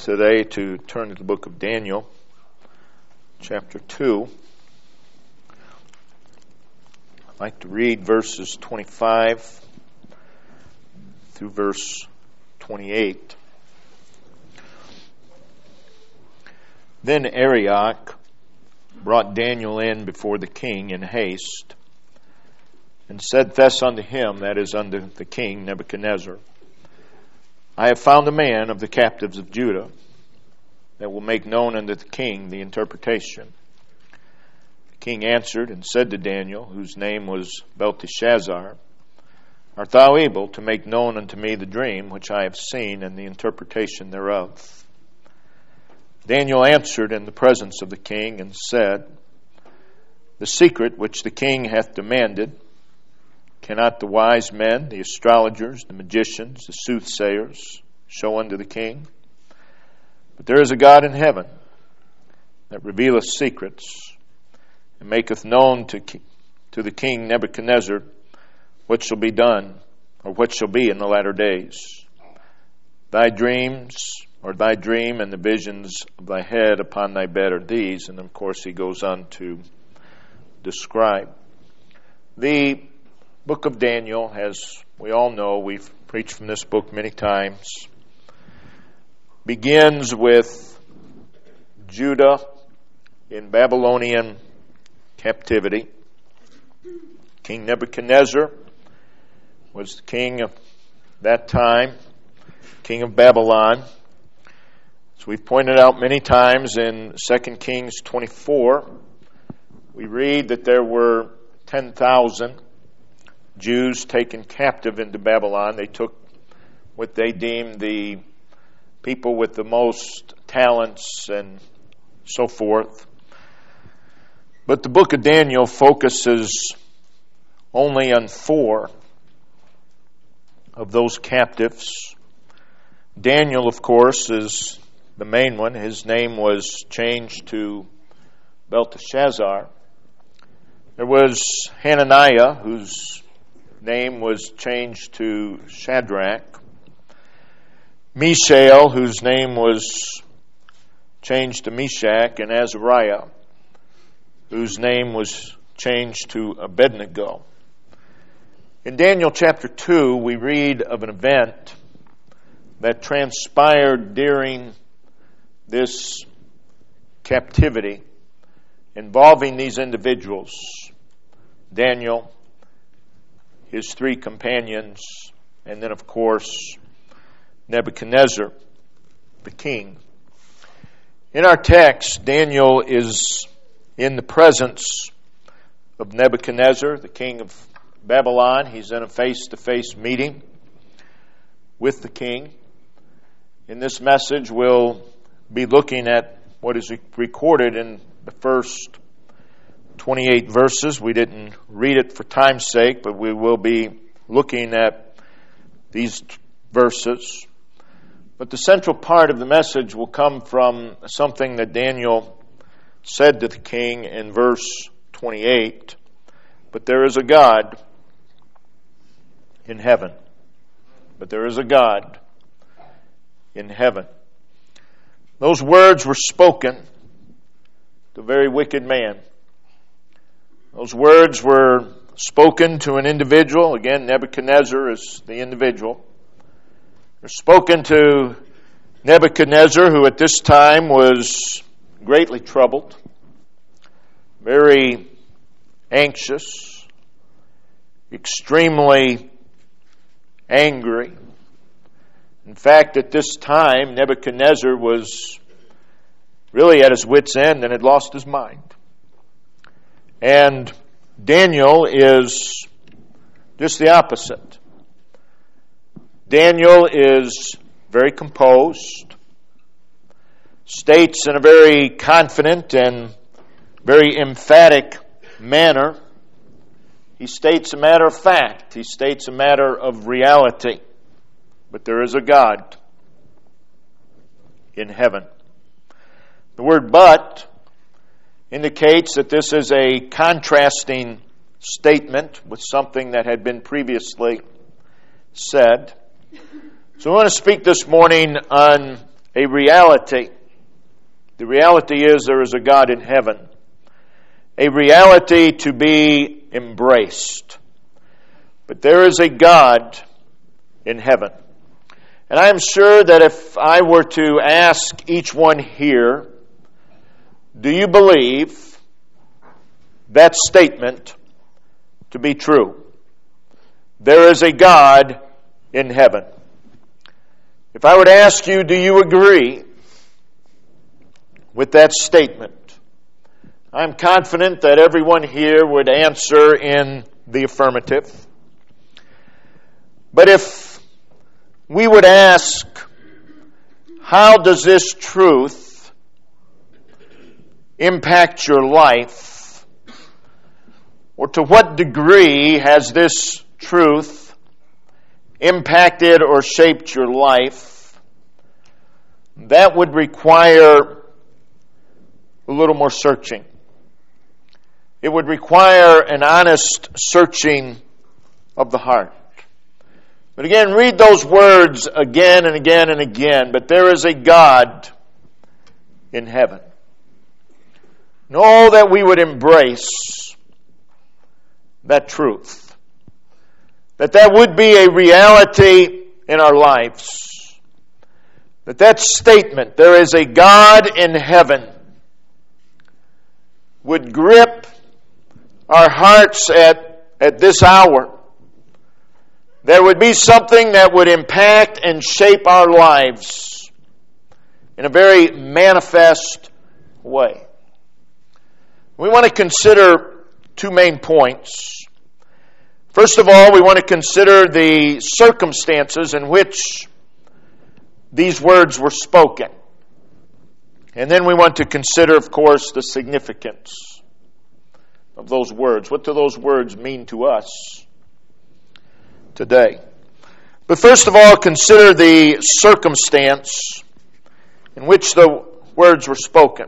today to turn to the book of Daniel, chapter 2. I'd like to read verses 25 through verse 28. Then Arioch brought Daniel in before the king in haste, and said thus unto him, that is, unto the king Nebuchadnezzar, I have found a man of the captives of Judah that will make known unto the king the interpretation. The king answered and said to Daniel, whose name was Belteshazzar, Art thou able to make known unto me the dream which I have seen and the interpretation thereof? Daniel answered in the presence of the king and said, The secret which the king hath demanded, cannot the wise men, the astrologers, the magicians, the soothsayers show unto the king? But there is a God in heaven that revealeth secrets, and maketh known to the king Nebuchadnezzar what shall be done, or what shall be in the latter days. Thy dreams, or thy dream and the visions of thy head upon thy bed are these. And of course he goes on to describe. The book of Daniel, as we all know, we've preached from this book many times, begins with Judah in Babylonian captivity. King Nebuchadnezzar was the king of that time, king of Babylon. As we've pointed out many times in 2 Kings 24, we read that there were 10,000 Jews taken captive into Babylon. They took what they deemed the people with the most talents and so forth. But the book of Daniel focuses only on 4 of those captives. Daniel, of course, is the main one. His name was changed to Belteshazzar. There was Hananiah, whose name was changed to Shadrach. Mishael, whose name was changed to Meshach, and Azariah, whose name was changed to Abednego. In Daniel chapter 2, we read of an event that transpired during this captivity involving these individuals, Daniel, his 3 companions, and then, of course, Nebuchadnezzar, the king. In our text, Daniel is in the presence of Nebuchadnezzar, the king of Babylon. He's in a face-to-face meeting with the king. In this message, we'll be looking at what is recorded in the first 28 verses. We didn't read it for time's sake, but we will be looking at these verses. But the central part of the message will come from something that Daniel said to the king in verse 28. But there is a God in heaven. But there is a God in heaven. Those words were spoken to a very wicked man. Those words were spoken to an individual. Again, Nebuchadnezzar is the individual. They're spoken to Nebuchadnezzar, who at this time was greatly troubled, very anxious, extremely angry. In fact, at this time, Nebuchadnezzar was really at his wit's end and had lost his mind. And Daniel is just the opposite. Daniel is very composed, states in a very confident and very emphatic manner. He states a matter of fact. He states a matter of reality. But there is a God in heaven. The word "but" indicates that this is a contrasting statement with something that had been previously said. So I want to speak this morning on a reality. The reality is there is a God in heaven. A reality to be embraced. But there is a God in heaven. And I am sure that if I were to ask each one here, do you believe that statement to be true? There is a God in heaven. If I were to ask you, do you agree with that statement? I'm confident that everyone here would answer in the affirmative. But if we would ask, how does this truth impact your life? Or to what degree has this truth impacted or shaped your life? That would require a little more searching. It would require an honest searching of the heart. But again, read those words again and again and again. But there is a God in heaven. Know that we would embrace that truth. That would be a reality in our lives. That statement, there is a God in heaven, would grip our hearts at this hour. There would be something that would impact and shape our lives in a very manifest way. We want to consider two main points. First of all, we want to consider the circumstances in which these words were spoken. And then we want to consider, of course, the significance of those words. What do those words mean to us today? But first of all, consider the circumstance in which the words were spoken.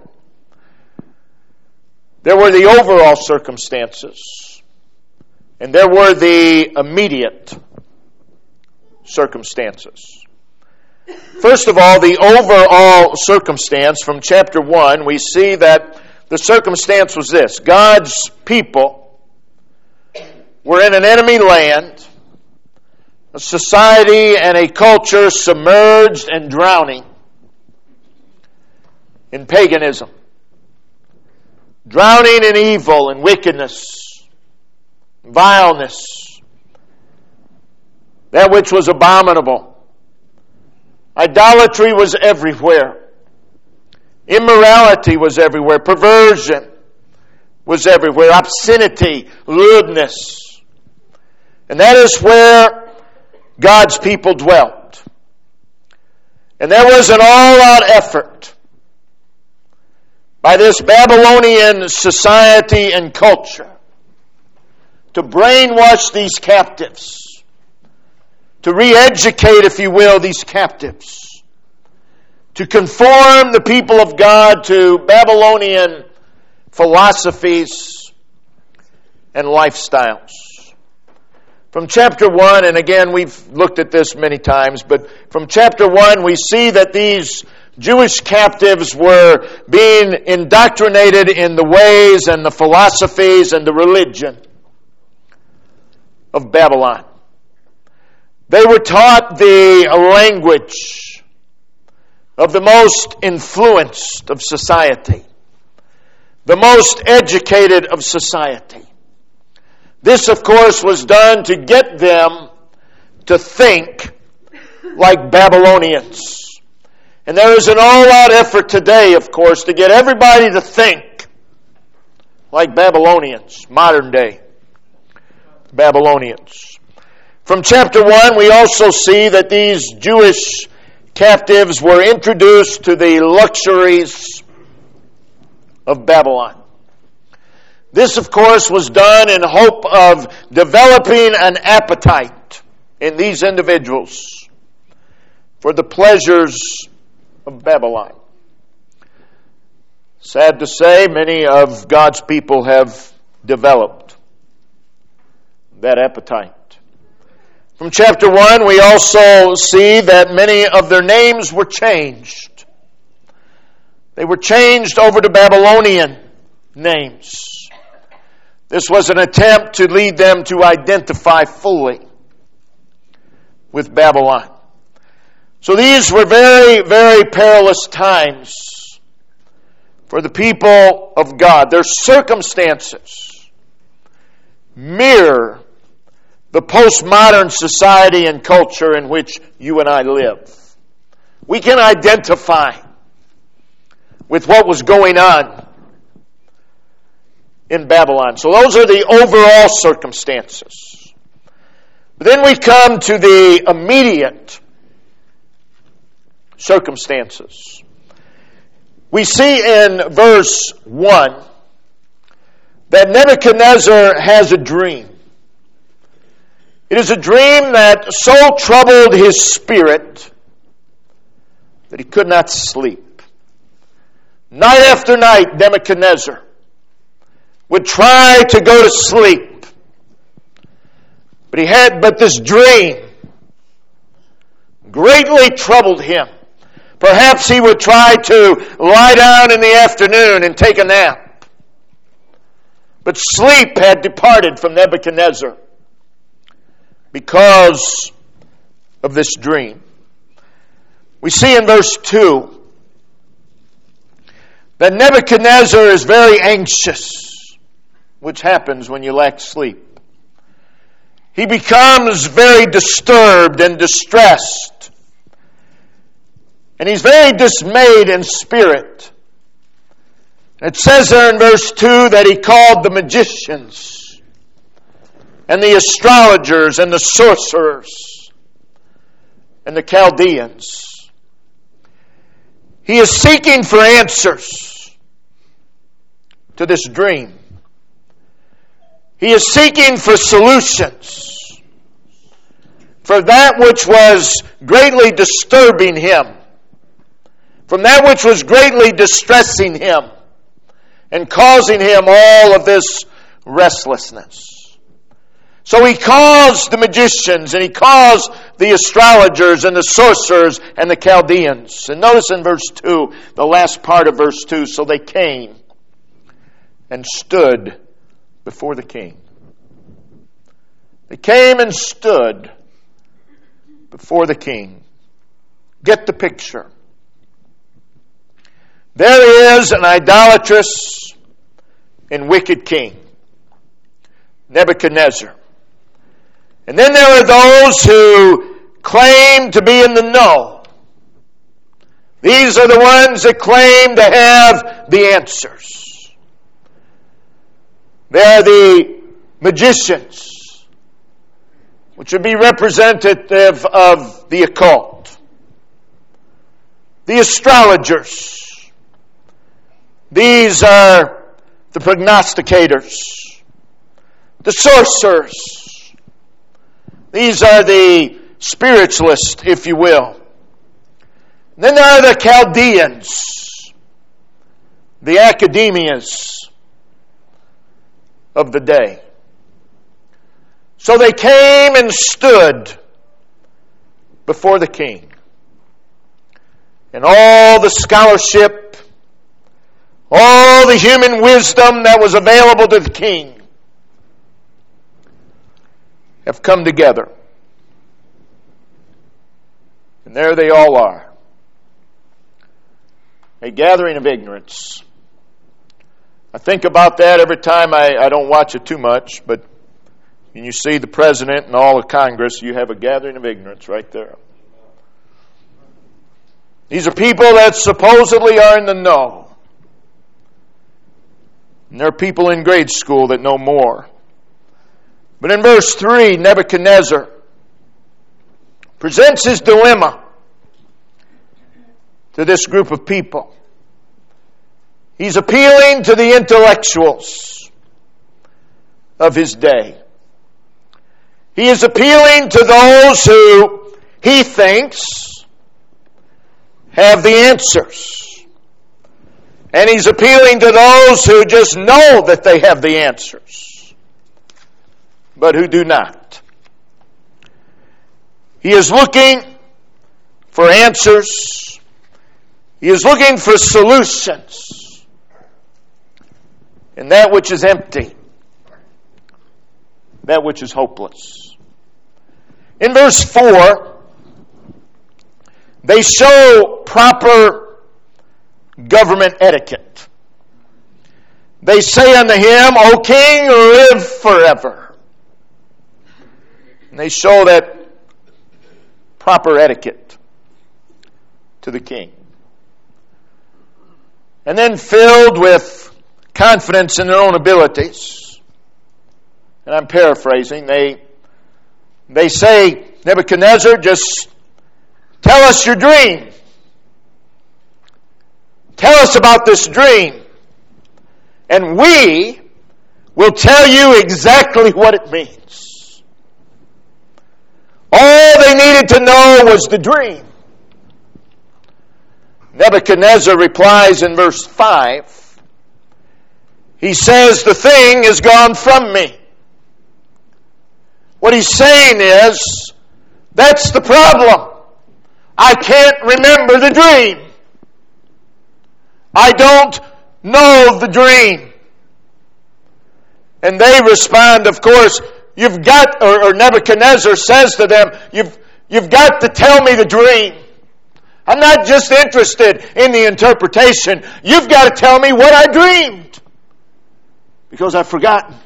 There were the overall circumstances, and there were the immediate circumstances. First of all, the overall circumstance from chapter 1, we see that the circumstance was this. God's people were in an enemy land, a society and a culture submerged and drowning in paganism, drowning in evil and wickedness, vileness, that which was abominable. Idolatry was everywhere. Immorality was everywhere. Perversion was everywhere. Obscenity, lewdness. And that is where God's people dwelt. And there was an all-out effort by this Babylonian society and culture to brainwash these captives, to re-educate, if you will, these captives, to conform the people of God to Babylonian philosophies and lifestyles. From chapter 1, and again, we've looked at this many times, but from chapter 1, we see that these Jewish captives were being indoctrinated in the ways and the philosophies and the religion of Babylon. They were taught the language of the most influenced of society, the most educated of society. This, of course, was done to get them to think like Babylonians. And there is an all-out effort today, of course, to get everybody to think like Babylonians, modern-day Babylonians. From chapter 1, we also see that these Jewish captives were introduced to the luxuries of Babylon. This, of course, was done in hope of developing an appetite in these individuals for the pleasures of Babylon. Sad to say, many of God's people have developed that appetite. From chapter 1, we also see that many of their names were changed. They were changed over to Babylonian names. This was an attempt to lead them to identify fully with Babylon. So these were very, very perilous times for the people of God. Their circumstances mirror the postmodern society and culture in which you and I live. We can identify with what was going on in Babylon. So those are the overall circumstances. But then we come to the immediate circumstances. We see in verse 1 that Nebuchadnezzar has a dream. It is a dream that so troubled his spirit that he could not sleep. Night after night, Nebuchadnezzar would try to go to sleep. But this dream greatly troubled him. Perhaps he would try to lie down in the afternoon and take a nap. But sleep had departed from Nebuchadnezzar because of this dream. We see in verse 2 that Nebuchadnezzar is very anxious, which happens when you lack sleep. He becomes very disturbed and distressed. And he's very dismayed in spirit. It says there in verse 2 that he called the magicians and the astrologers and the sorcerers and the Chaldeans. He is seeking for answers to this dream. He is seeking for solutions for that which was greatly disturbing him, from that which was greatly distressing him and causing him all of this restlessness. So he calls the magicians and he calls the astrologers and the sorcerers and the Chaldeans. And notice in verse 2, the last part of verse 2, so they came and stood before the king. They came and stood before the king. Get the picture. There is an idolatrous and wicked king, Nebuchadnezzar. And then there are those who claim to be in the know. These are the ones that claim to have the answers. They are the magicians, which would be representative of the occult. The astrologers. These are the prognosticators. The sorcerers. These are the spiritualists, if you will. And then there are the Chaldeans, the academias of the day. So they came and stood before the king. And all the scholarship, all the human wisdom that was available to the king have come together. And there they all are. A gathering of ignorance. I think about that every time. I don't watch it too much, but when you see the president and all of Congress, you have a gathering of ignorance right there. These are people that supposedly are in the know. And there are people in grade school that know more. But in verse 3, Nebuchadnezzar presents his dilemma to this group of people. He's appealing to the intellectuals of his day. He is appealing to those who he thinks have the answers. And he's appealing to those who just know that they have the answers, but who do not. He is looking for answers. He is looking for solutions in that which is empty, that which is hopeless. In verse 4, they show proper government etiquette. They say unto him, O king, live forever. And they show that proper etiquette to the king. And then filled with confidence in their own abilities, and I'm paraphrasing, they say, Nebuchadnezzar, just tell us your dream. Tell us about this dream. And we will tell you exactly what it means. All they needed to know was the dream. Nebuchadnezzar replies in verse 5. He says, the thing is gone from me. What he's saying is, that's the problem. I can't remember the dream. I don't know the dream. And they respond, of course, you've got, or Nebuchadnezzar says to them, you've got to tell me the dream. I'm not just interested in the interpretation. You've got to tell me what I dreamed. Because I've forgotten.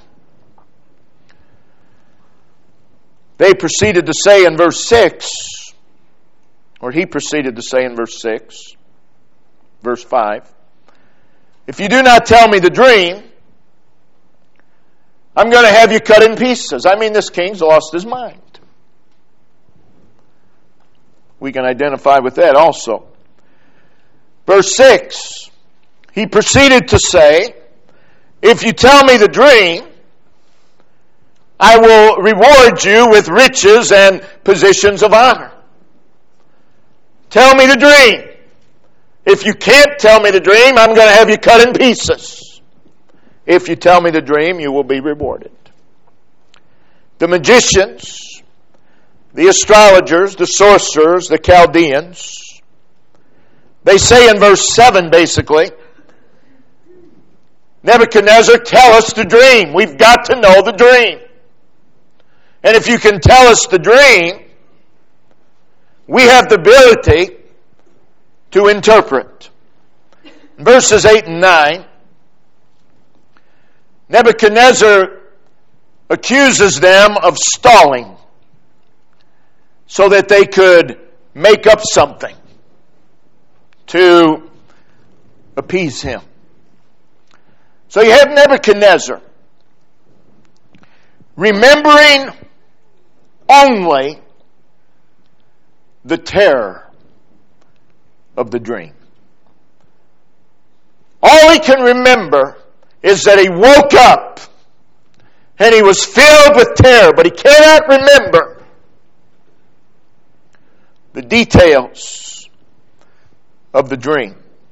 They proceeded to say in verse 6, or he proceeded to say in verse 6, verse 5, if you do not tell me the dream, I'm going to have you cut in pieces. I mean, this king's lost his mind. We can identify with that also. Verse 6, he proceeded to say, if you tell me the dream, I will reward you with riches and positions of honor. Tell me the dream. If you can't tell me the dream, I'm going to have you cut in pieces. If you tell me the dream, you will be rewarded. The magicians, the astrologers, the sorcerers, the Chaldeans, they say in verse 7 basically, Nebuchadnezzar, tell us the dream. We've got to know the dream. And if you can tell us the dream, we have the ability to interpret. In verses 8 and 9, Nebuchadnezzar accuses them of stalling so that they could make up something to appease him. So you have Nebuchadnezzar remembering only the terror of the dream. All he can remember is that he woke up and he was filled with terror, but he cannot remember the details of the dream.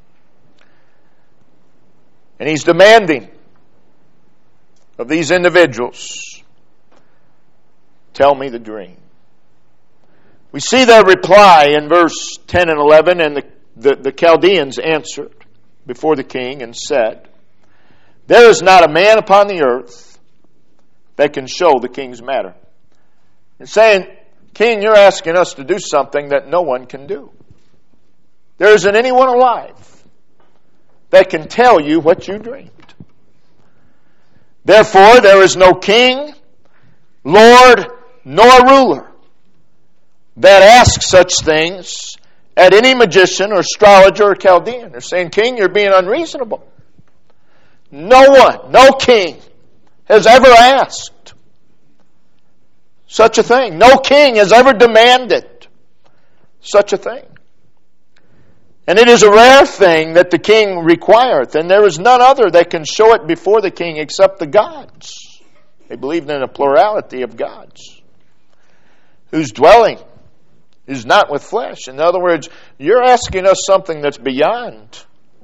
And he's demanding of these individuals, tell me the dream. We see their reply in verse 10 and 11, and the Chaldeans answered before the king and said, there is not a man upon the earth that can show the king's matter. They're saying, King, you're asking us to do something that no one can do. There isn't anyone alive that can tell you what you dreamed. Therefore, there is no king, lord, nor ruler that asks such things at any magician or astrologer or Chaldean. They're saying, King, you're being unreasonable. No one, no king has ever asked such a thing. No king has ever demanded such a thing. And it is a rare thing that the king requireth, and there is none other that can show it before the king except the gods. They believed in a plurality of gods, whose dwelling is not with flesh. In other words, you're asking us something that's beyond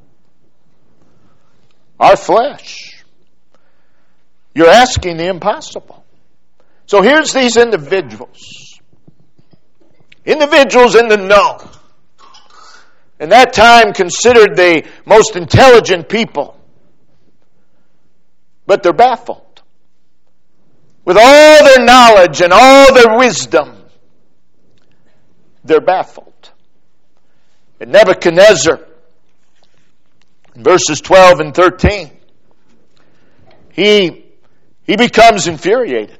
our flesh. You're asking the impossible. So here's these individuals in the know. in that time considered the most intelligent people. But they're baffled. With all their knowledge and all their wisdom, they're baffled. And Nebuchadnezzar, in verses 12 and 13, he becomes infuriated.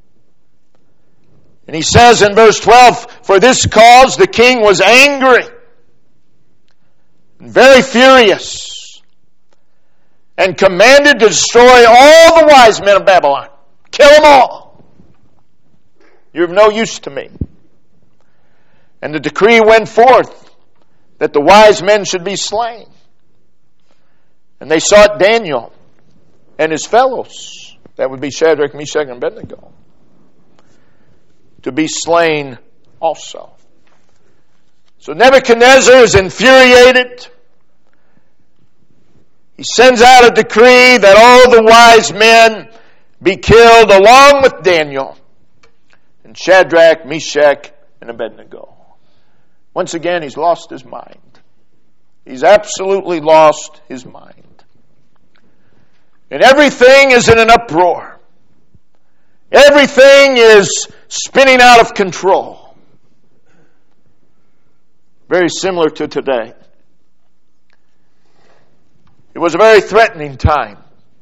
And he says in verse 12, "For this cause the king was angry, and very furious, and commanded to destroy all the wise men of Babylon. Kill them all. You're of no use to me." And the decree went forth that the wise men should be slain. And they sought Daniel and his fellows, that would be Shadrach, Meshach, and Abednego, to be slain also. So Nebuchadnezzar is infuriated. He sends out a decree that all the wise men be killed along with Daniel and Shadrach, Meshach, and Abednego. Once again, he's lost his mind. He's absolutely lost his mind. And everything is in an uproar. Everything is spinning out of control. Very similar to today. It was a very threatening time.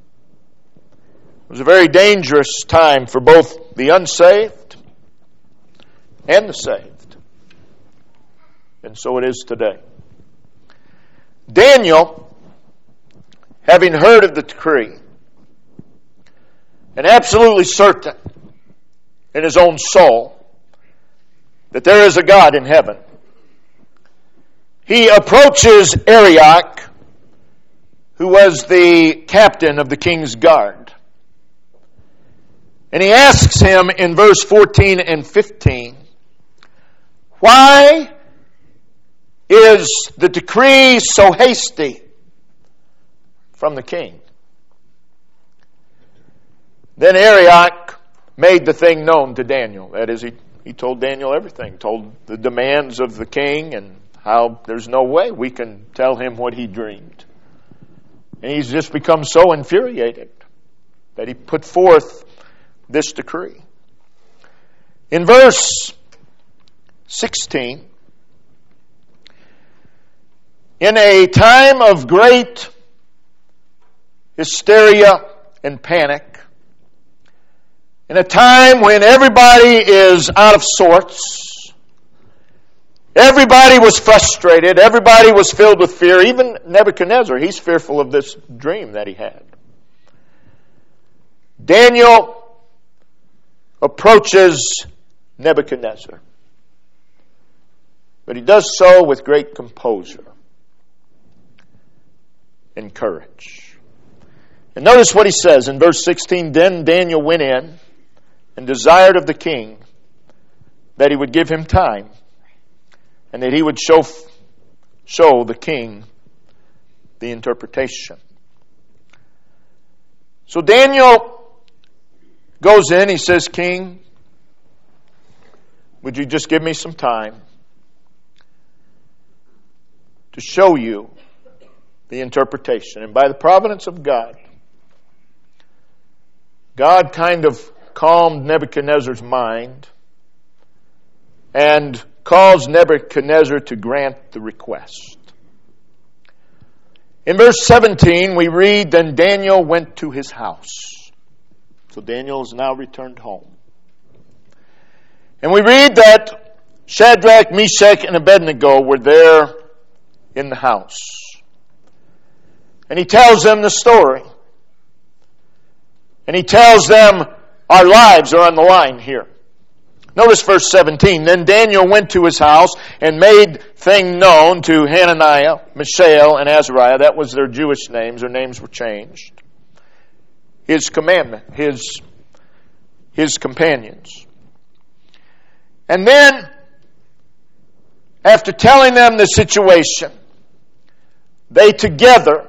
It was a very dangerous time for both the unsaved and the saved. And so it is today. Daniel, having heard of the decree, and absolutely certain in his own soul that there is a God in heaven, he approaches Arioch, who was the captain of the king's guard. And he asks him in verse 14 and 15, "Why is the decree so hasty from the king?" Then Arioch made the thing known to Daniel. That is, he told Daniel everything, told the demands of the king and how there's no way we can tell him what he dreamed. And he's just become so infuriated that he put forth this decree. In verse 16, in a time of great hysteria and panic, in a time when everybody is out of sorts, everybody was frustrated, everybody was filled with fear, even Nebuchadnezzar, he's fearful of this dream that he had. Daniel approaches Nebuchadnezzar, but he does so with great composure and courage. And notice what he says in verse 16, "Then Daniel went in and desired of the king that he would give him time, and that he would show the king the interpretation." So Daniel goes in, he says, "King, would you just give me some time to show you the interpretation?" And by the providence of God, God kind of calmed Nebuchadnezzar's mind and caused Nebuchadnezzar to grant the request. In verse 17, we read, "Then Daniel went to his house." So Daniel is now returned home. And we read that Shadrach, Meshach, and Abednego were there in the house. And he tells them the story. And he tells them, our lives are on the line here. Notice verse 17. "Then Daniel went to his house and made thing known to Hananiah, Mishael, and Azariah." That was their Jewish names. Their names were changed. His commandment, his companions. And then, after telling them the situation, they together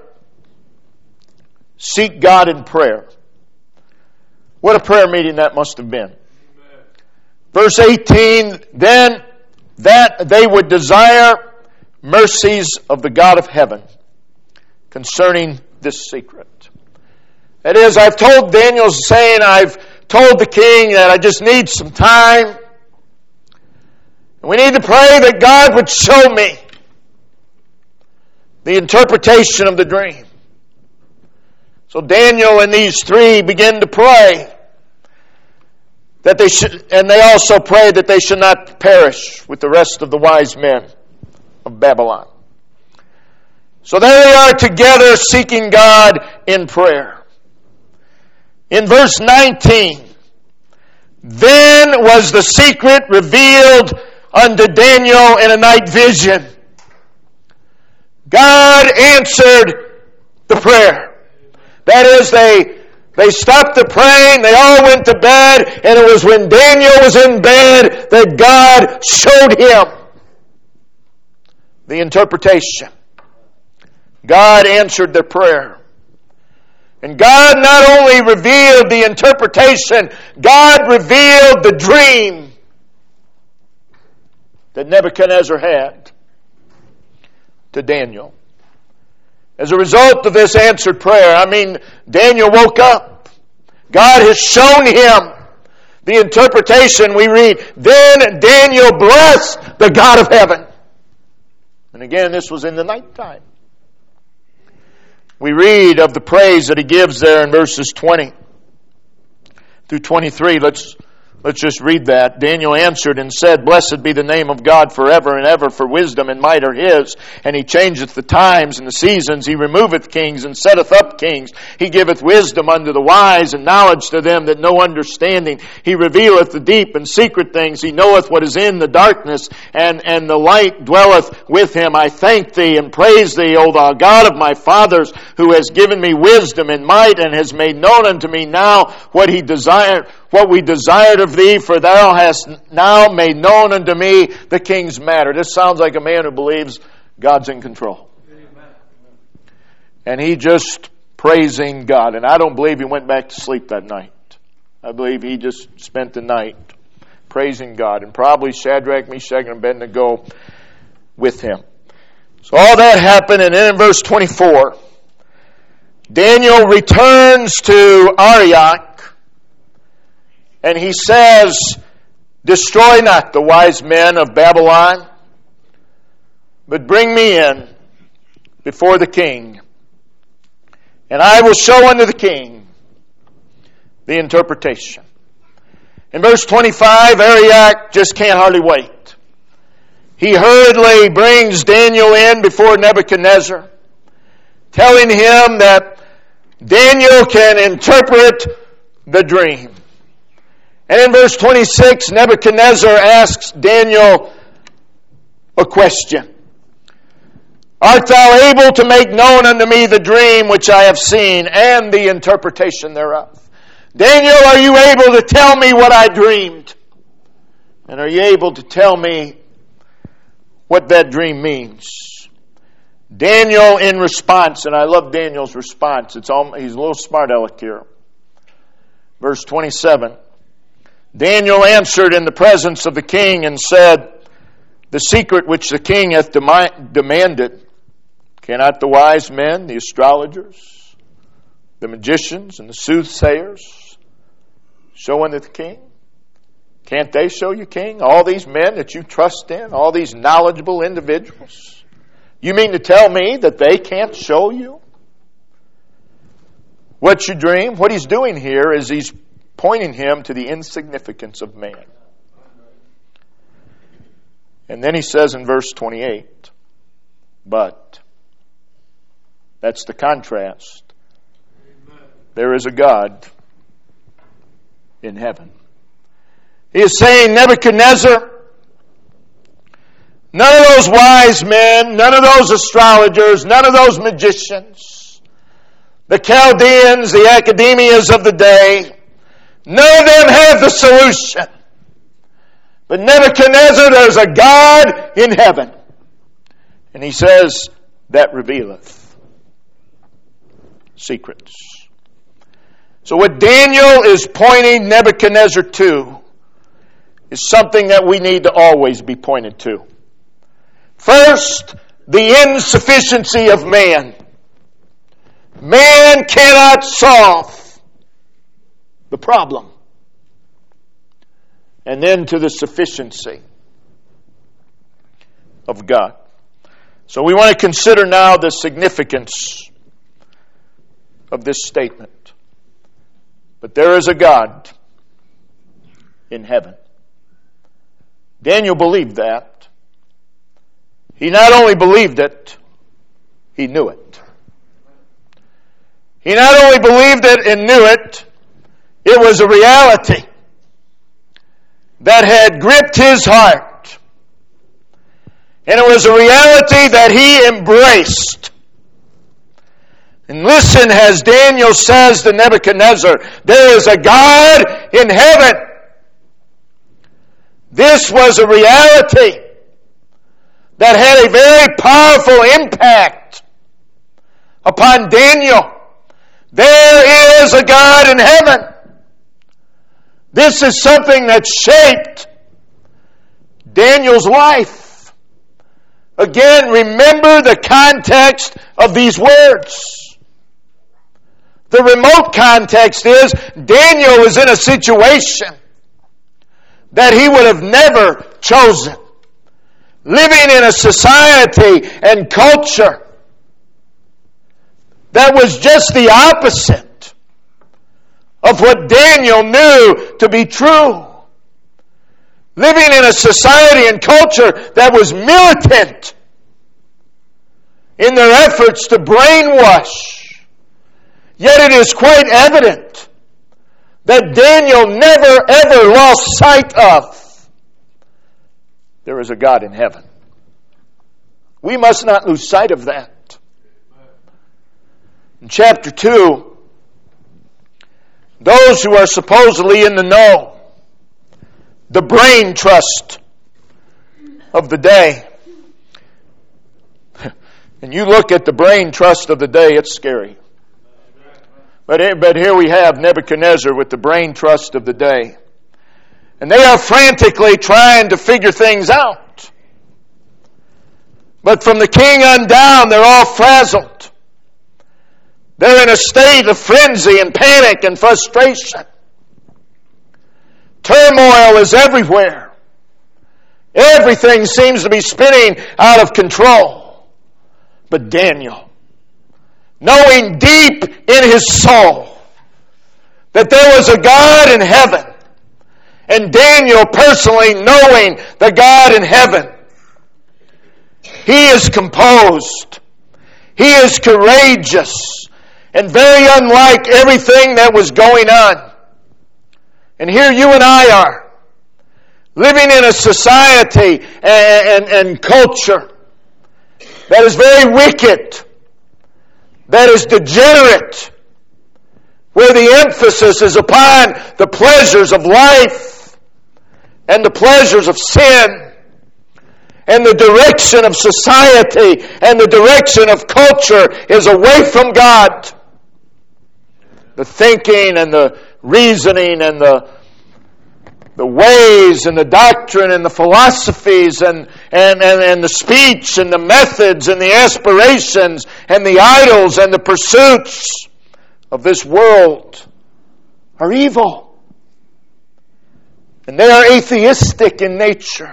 seek God in prayer. What a prayer meeting that must have been. Verse 18, "Then that they would desire mercies of the God of heaven concerning this secret. That is, I've told Daniel's saying, I've told the king that I just need some time. We need to pray that God would show me the interpretation of the dream. So Daniel and these three begin to pray that they should, and they also pray that they should not perish with the rest of the wise men of Babylon. So there they are together seeking God in prayer. In verse 19, then was the secret revealed unto Daniel in a night vision. God answered the prayer. That is, they stopped the praying, they all went to bed, and it was when Daniel was in bed that God showed him the interpretation. God answered their prayer. And God not only revealed the interpretation, God revealed the dream that Nebuchadnezzar had to Daniel. As a result of this answered prayer, Daniel woke up. God has shown him the interpretation. We read, then Daniel blessed the God of heaven. And again, this was in the nighttime. We read of the praise that he gives there in verses 20 through 23. Let's just read that. Daniel answered and said, blessed be the name of God forever and ever, for wisdom and might are his. And he changeth the times and the seasons. He removeth kings and setteth up kings. He giveth wisdom unto the wise and knowledge to them that know understanding. He revealeth the deep and secret things. He knoweth what is in the darkness, and the light dwelleth with him. I thank thee and praise thee, O thou God of my fathers, who has given me wisdom and might, and has made known unto me now what we desired of thee, for thou hast now made known unto me the king's matter. This sounds like a man who believes God's in control. Amen. And he just praising God. And I don't believe he went back to sleep that night. I believe he just spent the night praising God. And probably Shadrach, Meshach, and Abednego with him. So all that happened, and then in verse 24, Daniel returns to Arioch, and he says, destroy not the wise men of Babylon, but bring me in before the king, and I will show unto the king the interpretation. In verse 25, Arioch just can't hardly wait. He hurriedly brings Daniel in before Nebuchadnezzar, telling him that Daniel can interpret the dream. And in verse 26, Nebuchadnezzar asks Daniel a question. Art thou able to make known unto me the dream which I have seen, and the interpretation thereof? Daniel, are you able to tell me what I dreamed? And are you able to tell me what that dream means? Daniel in response, and I love Daniel's response. He's a little smart aleck here. Verse 27. Daniel answered in the presence of the king and said, the secret which the king hath demanded, cannot the wise men, the astrologers, the magicians, and the soothsayers show unto the king? Can't they show you, king? All these men that you trust in, all these knowledgeable individuals. You mean to tell me that they can't show you what you dream? What he's doing here is he's pointing him to the insignificance of man. And then he says in verse 28, but, that's the contrast, there is a God in heaven. He is saying, Nebuchadnezzar, none of those wise men, none of those astrologers, none of those magicians, the Chaldeans, the academias of the day, none of them have the solution. But Nebuchadnezzar, there's a God in heaven. And he says, that revealeth secrets. So what Daniel is pointing Nebuchadnezzar to is something that we need to always be pointed to. First, the insufficiency of man. Man cannot solve the problem. And then to the sufficiency of God. So we want to consider now the significance of this statement. But there is a God in heaven. Daniel believed that. He not only believed it, he knew it. He not only believed it and knew it, it was a reality that had gripped his heart. And it was a reality that he embraced. And listen, as Daniel says to Nebuchadnezzar, there is a God in heaven. This was a reality that had a very powerful impact upon Daniel. There is a God in heaven. This is something that shaped Daniel's life. Again, remember the context of these words. The remote context is Daniel was in a situation that he would have never chosen. Living in a society and culture that was just the opposite of what Daniel knew to be true. Living in a society and culture that was militant in their efforts to brainwash. Yet it is quite evident that Daniel never ever lost sight of. There is a God in heaven. We must not lose sight of that. In chapter 2, those who are supposedly in the know, the brain trust of the day. And you look at the brain trust of the day, it's scary. But here we have Nebuchadnezzar with the brain trust of the day. And they are frantically trying to figure things out. But from the king on down, they're all frazzled. They're in a state of frenzy and panic and frustration. Turmoil is everywhere. Everything seems to be spinning out of control. But Daniel, knowing deep in his soul that there was a God in heaven, and Daniel personally knowing the God in heaven, he is composed. He is courageous. And very unlike everything that was going on. And here you and I are, living in a society and culture that is very wicked, that is degenerate, where the emphasis is upon the pleasures of life and the pleasures of sin, and the direction of society and the direction of culture is away from God. The thinking and the reasoning and the ways and the doctrine and the philosophies and the speech and the methods and the aspirations and the idols and the pursuits of this world are evil. And they are atheistic in nature.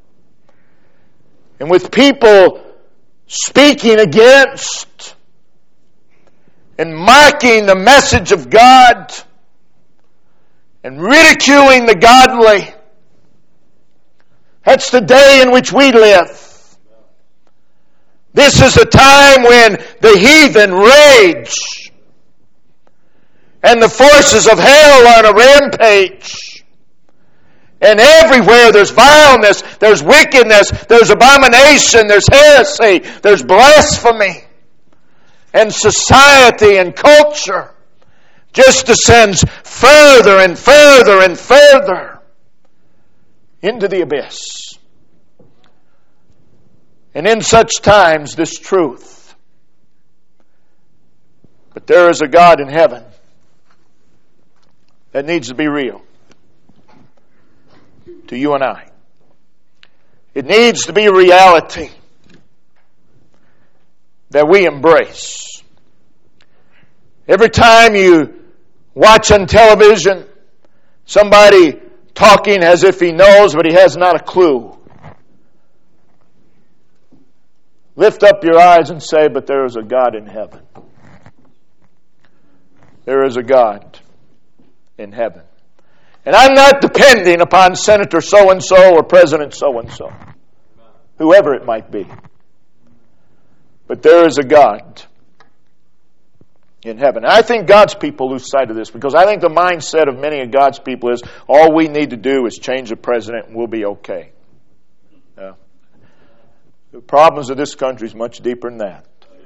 And with people speaking against and mocking the message of God and ridiculing the godly. That's the day in which we live. This is a time when the heathen rage and the forces of hell are on a rampage. And everywhere there's vileness, there's wickedness, there's abomination, there's heresy, there's blasphemy. And society and culture just descends further and further and further into the abyss. And in such times, this truth, but there is a God in heaven, that needs to be real to you and I. It needs to be reality that we embrace. Every time you watch on television somebody talking as if he knows, but he has not a clue, lift up your eyes and say, but there is a God in heaven. There is a God in heaven. And I'm not depending upon Senator so-and-so or President so-and-so, whoever it might be. But there is a God in heaven. And I think God's people lose sight of this, because I think the mindset of many of God's people is all we need to do is change the president and we'll be okay. The problems of this country is much deeper than that.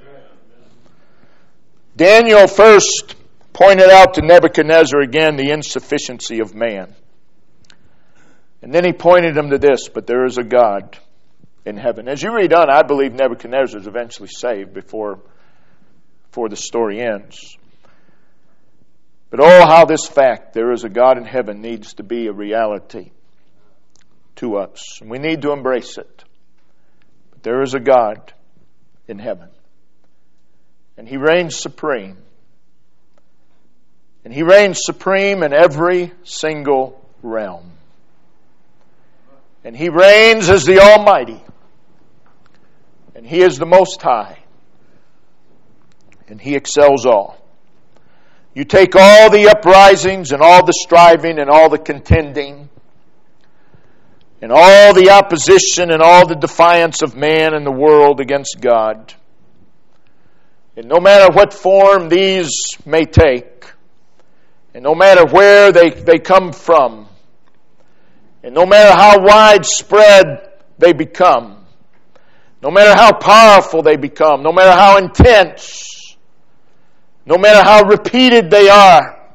Daniel first pointed out to Nebuchadnezzar again the insufficiency of man. And then he pointed him to this, but there is a God in heaven. As you read on, I believe Nebuchadnezzar is eventually saved before the story ends. But oh, how this fact, there is a God in heaven, needs to be a reality to us. And we need to embrace it. But there is a God in heaven. And He reigns supreme. And He reigns supreme in every single realm. And He reigns as the Almighty. And He is the Most High. And He excels all. You take all the uprisings and all the striving and all the contending and all the opposition and all the defiance of man and the world against God. And no matter what form these may take, and no matter where they come from, and no matter how widespread they become, no matter how powerful they become, no matter how intense, no matter how repeated they are,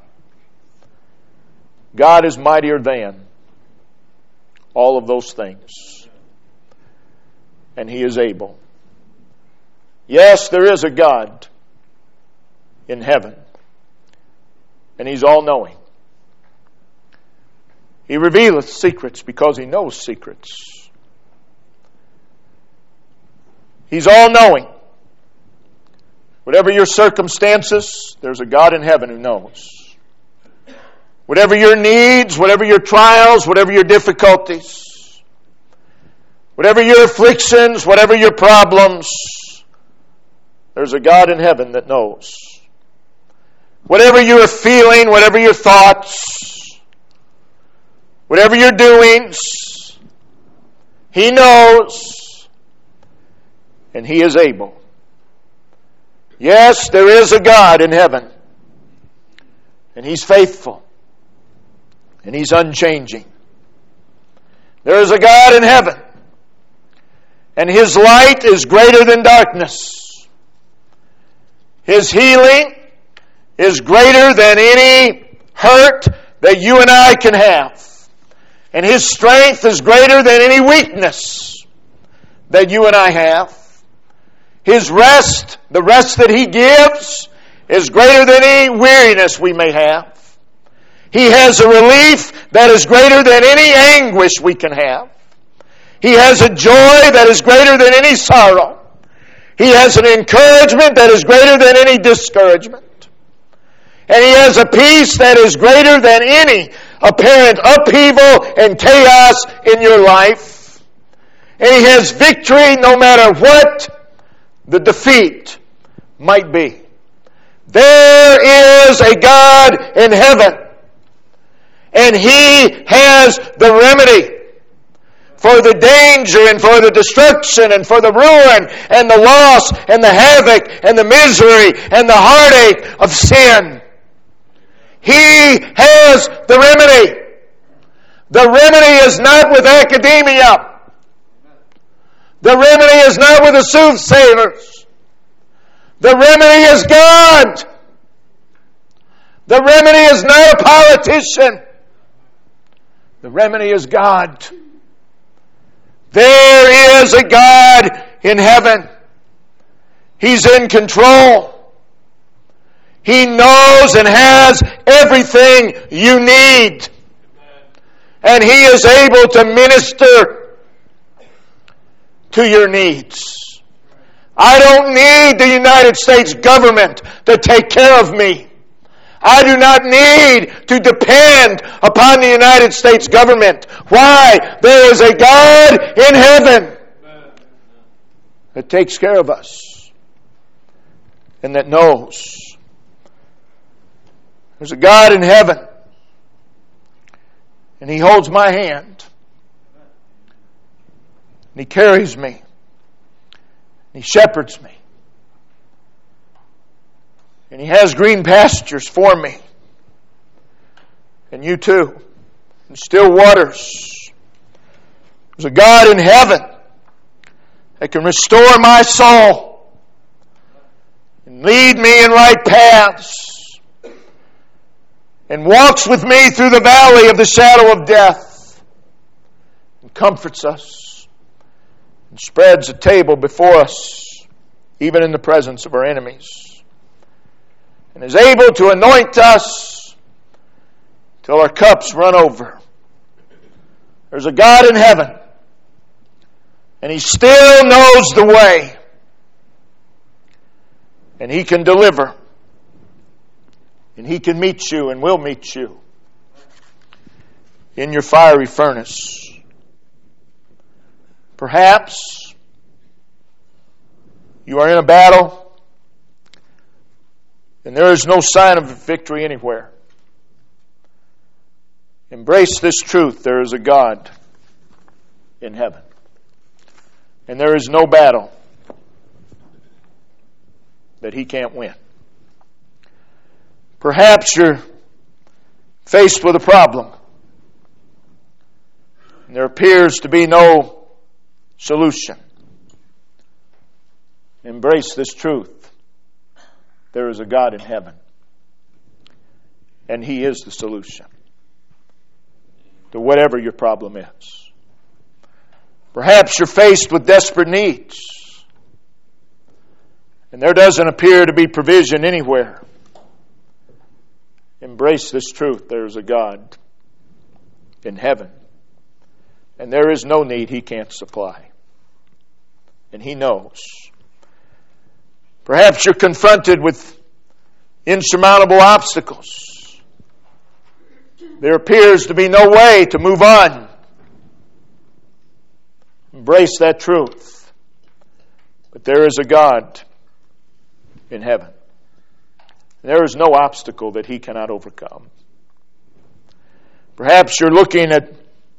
God is mightier than all of those things. And He is able. Yes, there is a God in heaven. And He's all-knowing. He revealeth secrets because He knows secrets. He's all-knowing. Whatever your circumstances, there's a God in heaven who knows. Whatever your needs, whatever your trials, whatever your difficulties, whatever your afflictions, whatever your problems, there's a God in heaven that knows. Whatever you are feeling, whatever your thoughts, whatever your doings, He knows, and He is able. Yes, there is a God in heaven, and He's faithful, and He's unchanging. There is a God in heaven, and His light is greater than darkness. His healing is greater than any hurt that you and I can have. And His strength is greater than any weakness that you and I have. His rest, the rest that He gives, is greater than any weariness we may have. He has a relief that is greater than any anguish we can have. He has a joy that is greater than any sorrow. He has an encouragement that is greater than any discouragement. And He has a peace that is greater than any apparent upheaval and chaos in your life. And He has victory no matter what the defeat might be. There is a God in heaven, and He has the remedy for the danger and for the destruction and for the ruin and the loss and the havoc and the misery and the heartache of sin. He has the remedy. The remedy is not with academia. The remedy is not with the soothsayers. The remedy is God. The remedy is not a politician. The remedy is God. There is a God in heaven. He's in control. He knows and has everything you need. And He is able to minister to your needs. I don't need the United States government to take care of me. I do not need to depend upon the United States government. Why? There is a God in heaven that takes care of us and that knows. There's a God in heaven, and He holds my hand, and He carries me, and He shepherds me, and He has green pastures for me, and you too, and still waters. There's a God in heaven that can restore my soul and lead me in right paths, and walks with me through the valley of the shadow of death, and comforts us, and spreads a table before us, even in the presence of our enemies, and is able to anoint us till our cups run over. There's a God in heaven, and He still knows the way, and He can deliver. And He can meet you and will meet you in your fiery furnace. Perhaps you are in a battle and there is no sign of victory anywhere. Embrace this truth. There is a God in heaven. And there is no battle that He can't win. Perhaps you're faced with a problem, and there appears to be no solution. Embrace this truth. There is a God in heaven, and He is the solution to whatever your problem is. Perhaps you're faced with desperate needs, and there doesn't appear to be provision anywhere. Embrace this truth. There is a God in heaven, and there is no need He can't supply, and He knows. Perhaps you're confronted with insurmountable obstacles. There appears to be no way to move on. Embrace that truth. But there is a God in heaven. There is no obstacle that He cannot overcome. Perhaps you're looking at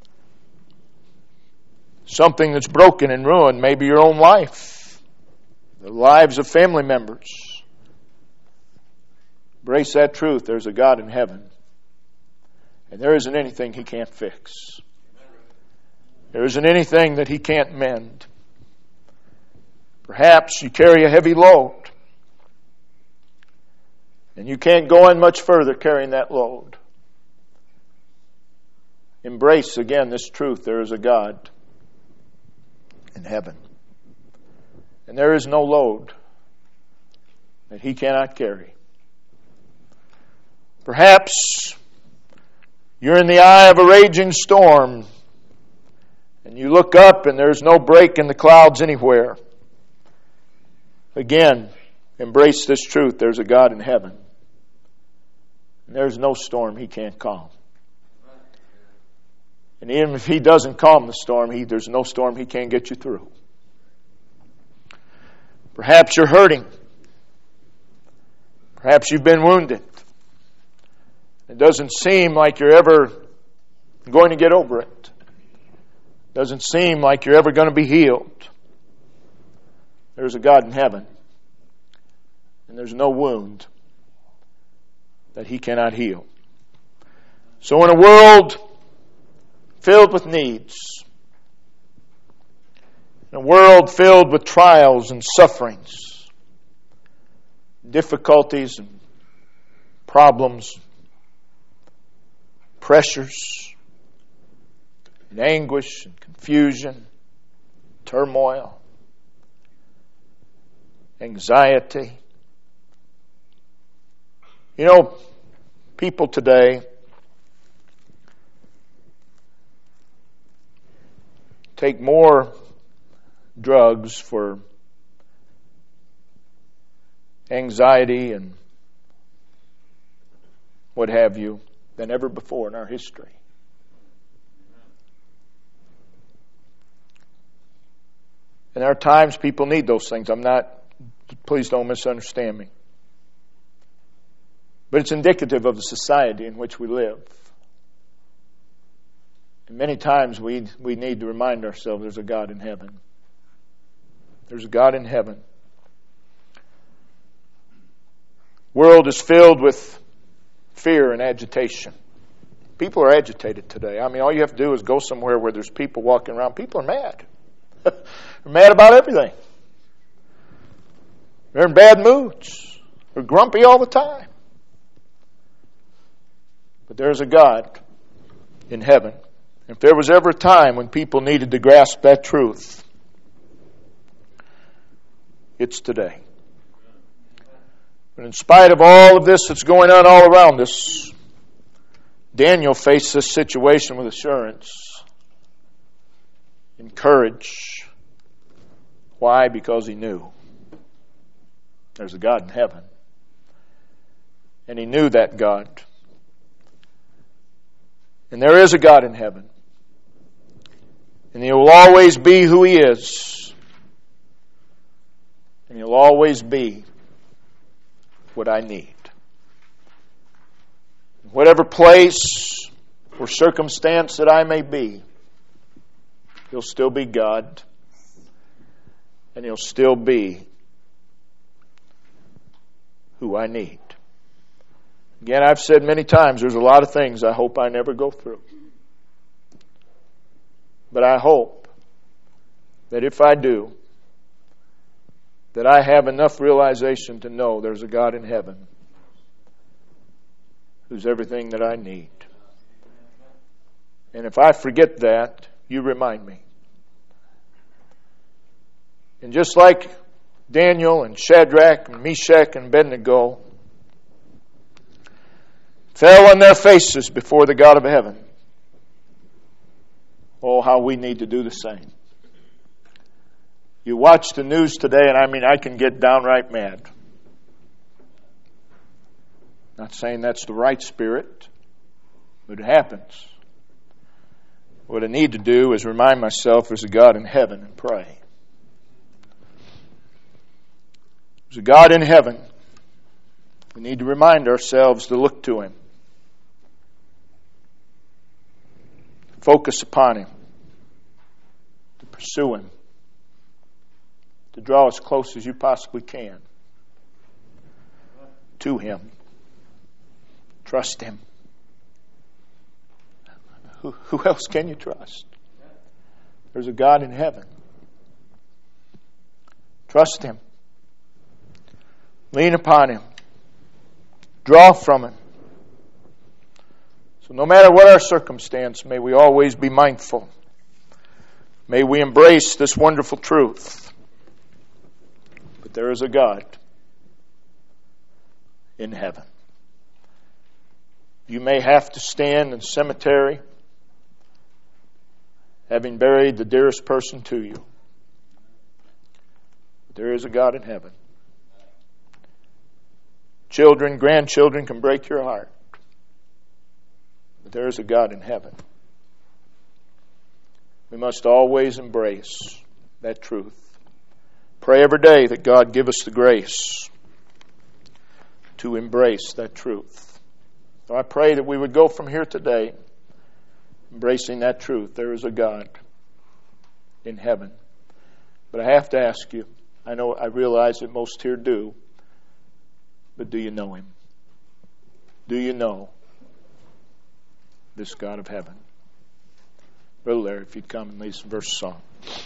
something that's broken and ruined, maybe your own life, the lives of family members. Embrace that truth. There's a God in heaven, and there isn't anything He can't fix. There isn't anything that He can't mend. Perhaps you carry a heavy load, and you can't go on much further carrying that load. Embrace again this truth. There is a God in heaven. And there is no load that He cannot carry. Perhaps you're in the eye of a raging storm, and you look up and there's no break in the clouds anywhere. Again, embrace this truth. There's a God in heaven. And there's no storm He can't calm. And even if He doesn't calm the storm, there's no storm He can't get you through. Perhaps you're hurting. Perhaps you've been wounded. It doesn't seem like you're ever going to get over it. It doesn't seem like you're ever going to be healed. There's a God in heaven. And there's no wound that He cannot heal. So in a world filled with needs, in a world filled with trials and sufferings, difficulties and problems, pressures and anguish and confusion, turmoil, anxiety. You know, people today take more drugs for anxiety and what have you than ever before in our history. And there are times people need those things. Please don't misunderstand me. But it's indicative of the society in which we live. And many times we need to remind ourselves there's a God in heaven. There's a God in heaven. The world is filled with fear and agitation. People are agitated today. I mean, all you have to do is go somewhere where there's people walking around. People are mad. They're mad about everything. They're in bad moods. They're grumpy all the time. But there's a God in heaven. If there was ever a time when people needed to grasp that truth, it's today. But in spite of all of this that's going on all around us, Daniel faced this situation with assurance and courage. Why? Because he knew there's a God in heaven. And he knew that God. And there is a God in heaven. And He will always be who He is. And He'll always be what I need. Whatever place or circumstance that I may be, He'll still be God. And He'll still be who I need. Again, I've said many times, there's a lot of things I hope I never go through. But I hope that if I do, that I have enough realization to know there's a God in heaven who's everything that I need. And if I forget that, you remind me. And just like Daniel and Shadrach and Meshach and Abednego fell on their faces before the God of heaven, oh, how we need to do the same. You watch the news today, and I can get downright mad. Not saying that's the right spirit, but it happens. What I need to do is remind myself there's a God in heaven and pray. There's a God in heaven. We need to remind ourselves to look to Him. Focus upon Him. To pursue Him. To draw as close as you possibly can to Him. Trust Him. Who else can you trust? There's a God in heaven. Trust Him. Lean upon Him. Draw from Him. So no matter what our circumstance, may we always be mindful. May we embrace this wonderful truth. But there is a God in heaven. You may have to stand in the cemetery having buried the dearest person to you. But there is a God in heaven. Children, grandchildren can break your heart. But there is a God in heaven. We must always embrace that truth. Pray every day that God give us the grace to embrace that truth. So I pray that we would go from here today embracing that truth. There is a God in heaven. But I have to ask you, I realize that most here do, but do you know Him? Do you know this God of heaven? Brother Larry, if you'd come and lead some verse song.